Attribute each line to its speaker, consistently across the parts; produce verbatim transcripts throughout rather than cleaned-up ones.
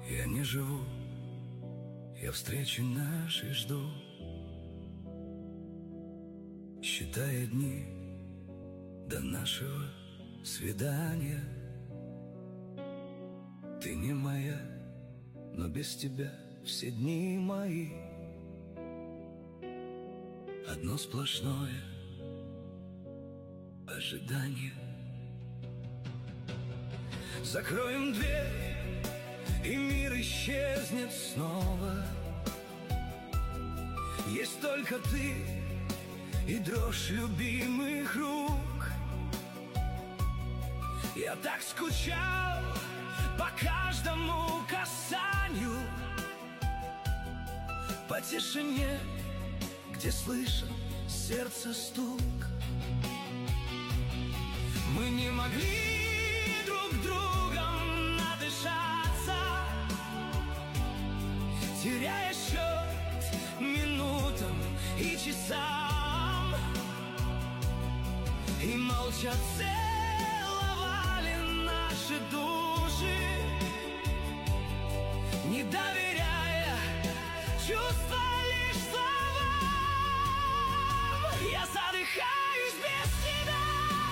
Speaker 1: Я не живу, я встречи нашей жду, считая дни до нашего свидания. Ты не моя, но без тебя все дни мои одно сплошное ожидание. Закроем дверь, и мир исчезнет снова. Есть только ты и дрожь любимых рук. Я так скучал по каждому касанию, по тишине, где слышен сердце стук. Мы не могли друг другом надышаться, теряя счет минутам и часам, и молча целовали наши души, не доверяя чувства лишь словам. Я задыхаюсь без тебя.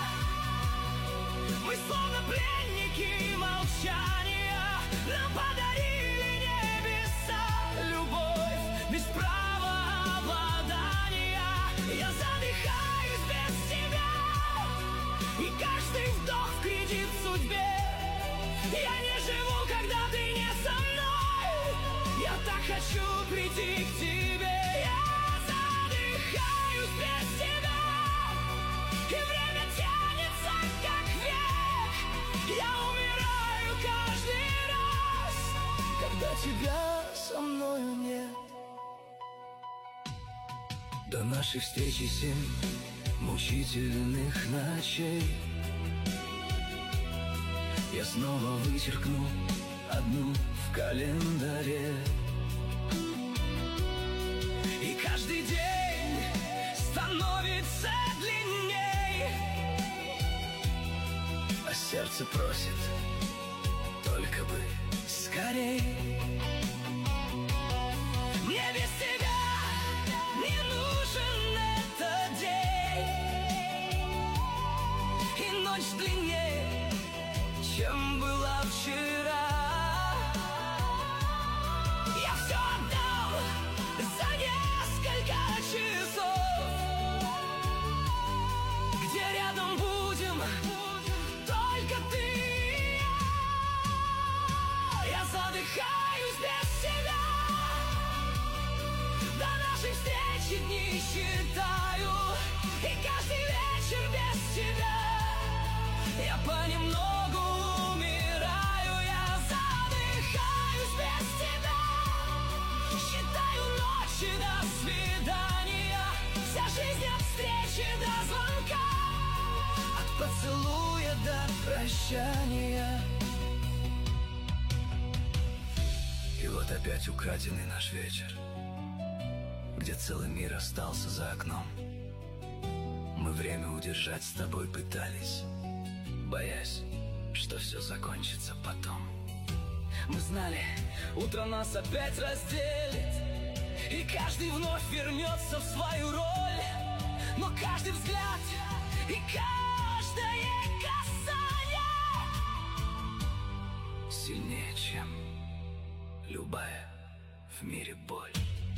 Speaker 1: Мы словно пленники молчания, нам подарили небеса любовь без права обладания. Я задыхаюсь без тебя, и каждый вдох в кредит судьбе. Я не живу, когда ты не со мной. Я так хочу прийти к тебе. Я задыхаюсь без тебя, и время тянется как век. Я умираю каждый раз, когда тебя со мною нет. До нашей встречи семь мучительных ночей. Я снова вычеркну одну в календаре, и каждый день становится длинней, а сердце просит только бы скорей. Мне без тебя не нужен этот день, и ночь длиннее, чем была вчера. Я все отдам за несколько часов, где рядом будем только ты и я. Я задыхаюсь без тебя, до нашей встречи дни считаю, и каждый вечер без тебя я понемногу умираю. Я задыхаюсь без тебя, считаю ночи до свидания, вся жизнь от встречи до звонка, от поцелуя до прощания. И вот опять украденный наш вечер, где целый мир остался за окном. Мы время удержать с тобой пытались, боясь, что все закончится потом. Мы знали, утро нас опять разделит, и каждый вновь вернется в свою роль. Но каждый взгляд и каждое касание сильнее, чем любая в мире боль.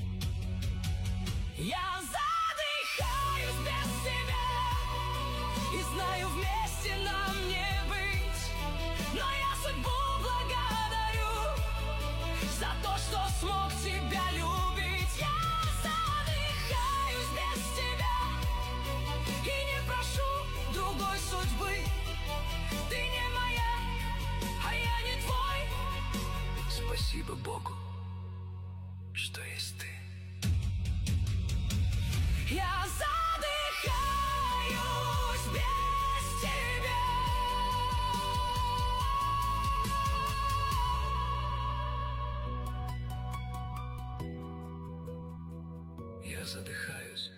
Speaker 1: Я задыхаюсь без тебя, и знаю, вместе нам не быть, но я судьбу благодарю за то, что смог тебя любить. Я задыхаюсь без тебя и не прошу другой судьбы. Ты не моя, а я не твой. Спасибо Богу, что есть ты. Я задыхаюсь без тебя. Я задыхаюсь